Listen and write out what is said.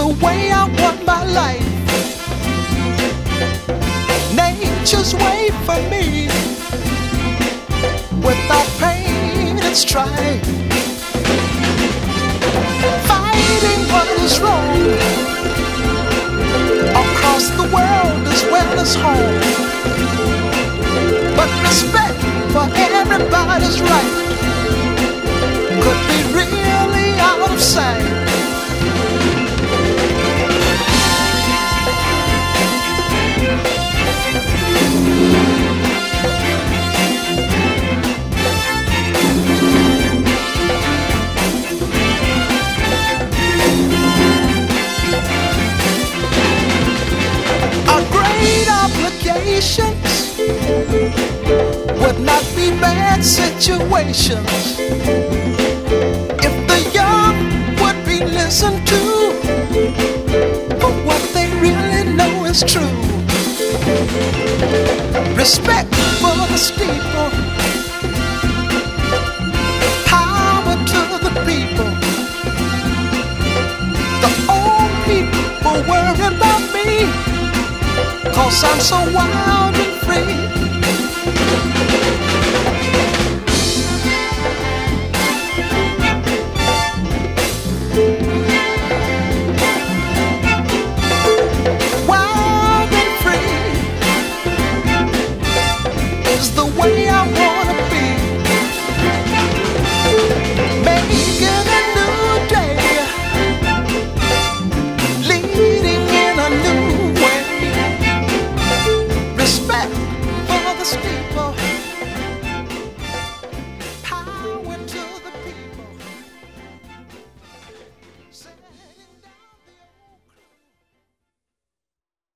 the way I want my life. Nature's way for me, without pain and strife. Fighting what is wrong across the world as well as home. But respect for everybody's right could be really out of sight. Our great obligations would not be bad situations if the young would be listened to for what they really know is true. Respect for the steeple, power to the people. The old people worry about me, 'cause I'm so wild and free.